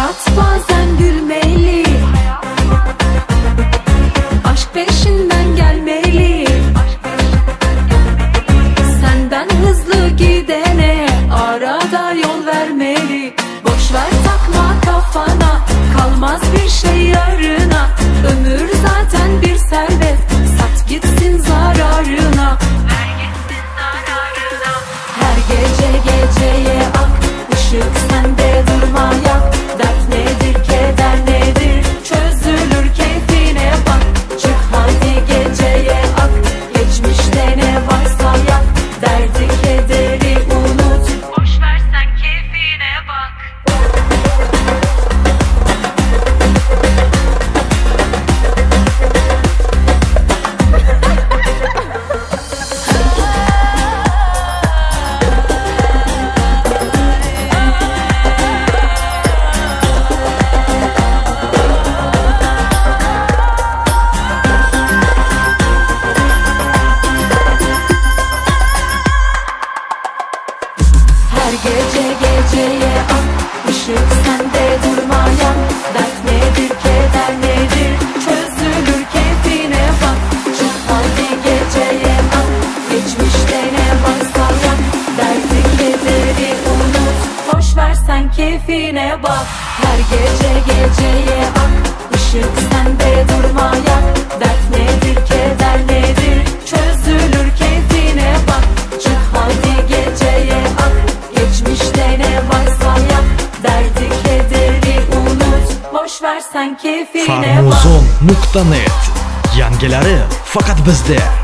Hayat bazen gülmeli, aşk peşinden gelmeli. Senden hızlı gidene arada yol vermeli. Boş ver, takma kafana, kalmaz bir şey yarına. Ömür zaten bir servet, sat gitsin zararına. Her gece geceye ak, ışık sende durma yak. Dert nedir, keder nedir, çözülür keyfine bak. Çık hadi geceye ak, geçmişte ne varsa yak. Derdi kederi unut, boş ver sen keyfine bak. Her gece geceye ak, ışık sende durmayan. Dert nedir, keder nedir, çözülür keyfine bak. Çık hadi geceye ak, geçmişte ne varsa yak. Derdi kederi unut, boş ver sen keyfine bak. Her gece geceye ak, ışık sende durmayan. Dert nedir, keder nedir, çözülür keyfine bak. Çık hadi geceye ak, geçmişte ne varsa yak. Derdi kederi unut, boş ver sen keyfine bak. Farmuzon.net, yangilari faqat bizda.